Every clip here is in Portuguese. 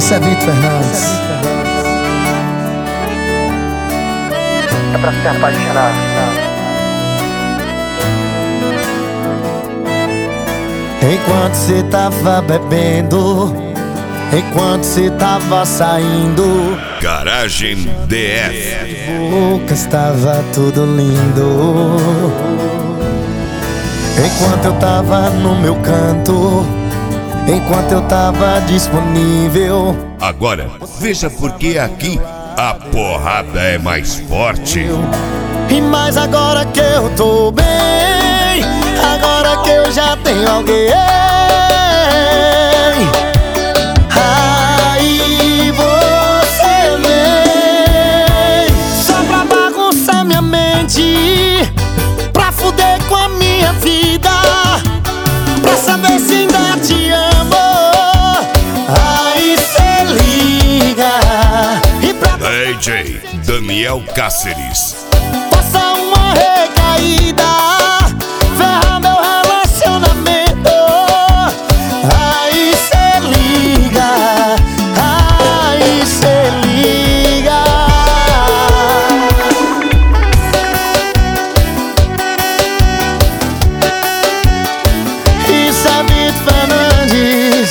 Isso é Vitor Fernandes. É pra se apaixonar. Enquanto cê tava bebendo, enquanto cê tava saindo, Garagem DF. boca estava tudo lindo. Enquanto eu tava no meu canto, enquanto eu tava disponível. Agora, veja por que aqui a porrada é mais forte. E mais agora que eu tô bem, agora que eu já tenho alguém, aí você vem só pra bagunçar minha mente, pra fuder com a minha vida, pra saber se ainda te amo. Aí cê liga e pra DJ Daniel Cáceres. passa uma recaída, ferra meu relacionamento. Aí cê liga, aí cê liga. Isso é Vitor Fernandes.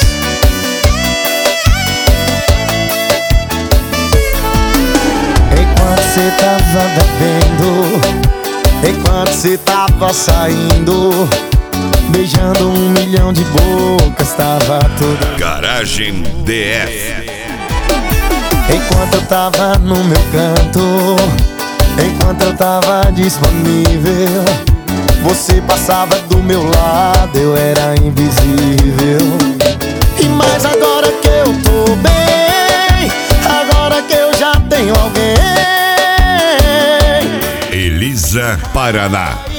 Enquanto cê tava bebendo, enquanto cê tava saindo, beijando 1 milhão de bocas, tava tudo. Garagem DF. Enquanto eu tava no meu canto, enquanto eu tava disponível, você passava do meu lado, eu era invisível. E mais agora que eu tô bem, agora que eu já tenho alguém, Elisa Paraná.